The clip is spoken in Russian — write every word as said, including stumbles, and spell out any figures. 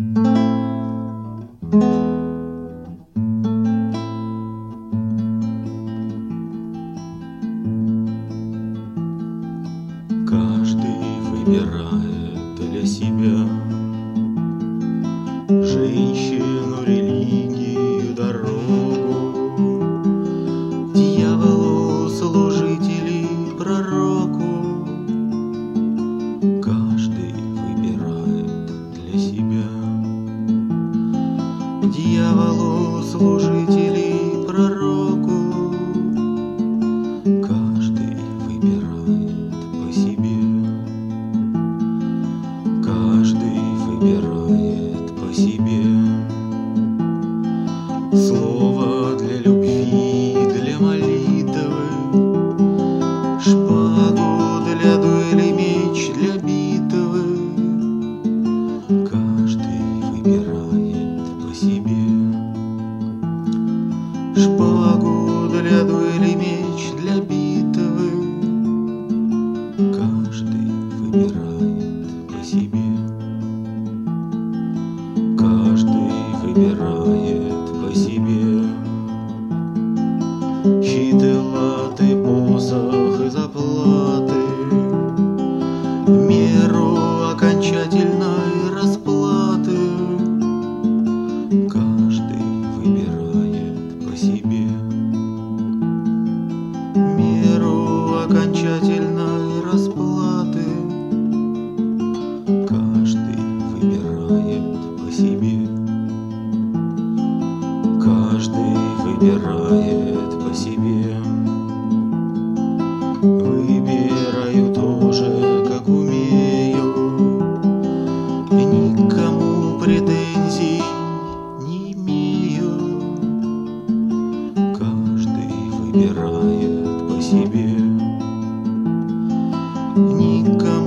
Каждый выбирает для себя женщину, религию, дорогу, дьяволу, служителей, пророку. Каждый выбирает для себя дьяволу, служителей, пророку. Каждый выбирает по себе. Каждый выбирает по себе. Слово для любви, для молитвы, шпагу для дуэли, меч для битвы. Каждый выбирает по себе. Шпагу для дуэли, меч для битвы. Каждый выбирает по себе. Каждый выбирает по себе. Щит и латы, посох и заплаты, в меру окончательной расплаты. Каждый выбирает по себе. В меру окончательной расплаты. Каждый выбирает по себе. Каждый выбирает по себе. Выбираю тоже, как умею, никому претензий не имею. Каждый выбирает по себе. Никому